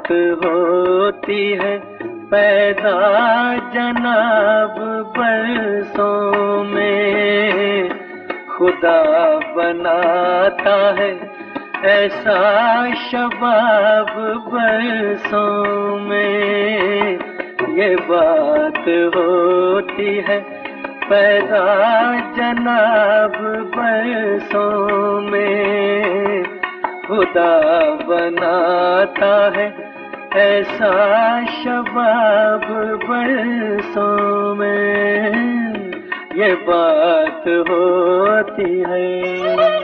बात होती है पैदा जनाब बरसों में, खुदा बनाता है ऐसा शबाब बरसों में। ये बात होती है पैदा जनाब बरसों में, खुदा बनाता है ऐसा शबाब बरसों में। ये बात होती है।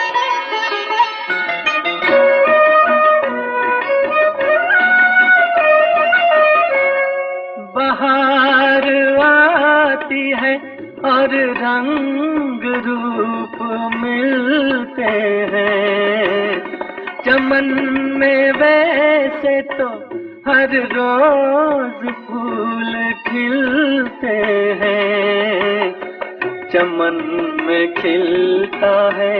बहार आती है और रंग रूप मिलते हैं, चमन में वैसे तो हर रोज फूल खिलते हैं। चमन में खिलता है,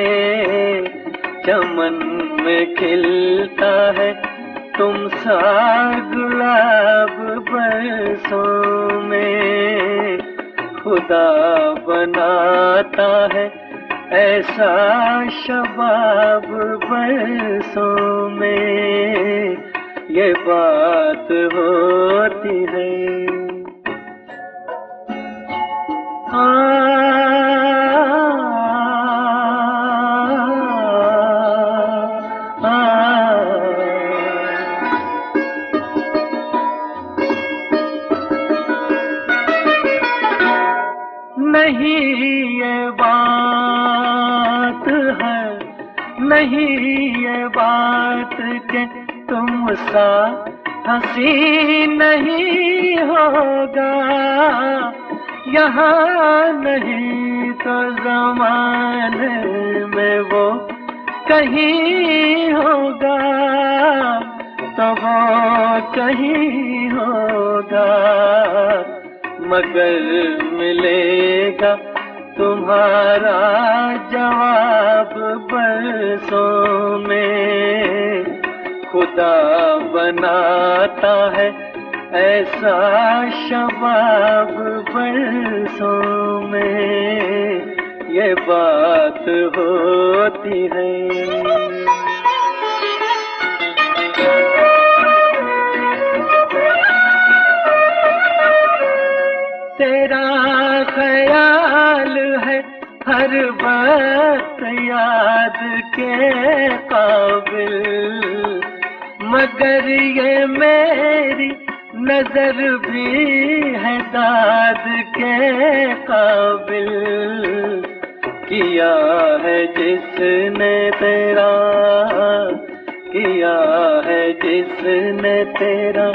चमन में खिलता है तुम सा गुलाब बरसों में, खुदा बनाता है ऐसा शबाब बरसों में। ये बात होती है। नहीं ये बात है, नहीं ये बात के तुम सा हंसी नहीं होगा, यहाँ नहीं तो ज़माने में वो कहीं होगा, तो वो कहीं होगा। मगर मिलेगा तुम्हारा जवाब बरसों में, खुदा बनाता है ऐसा शबाब बरसों में। ये बात होती है। तेरा ख्याल है हर वक्त याद के काबिल, मगर ये मेरी नजर भी है दाद के काबिल। किया है जिसने तेरा, किया है जिसने तेरा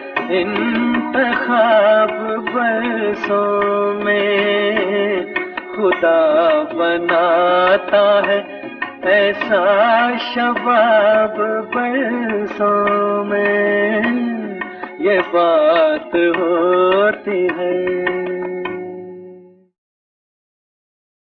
इंतखाब बरसों में, खुदा बनाता है ऐसा शबाब बरसों में। ये बात होती है।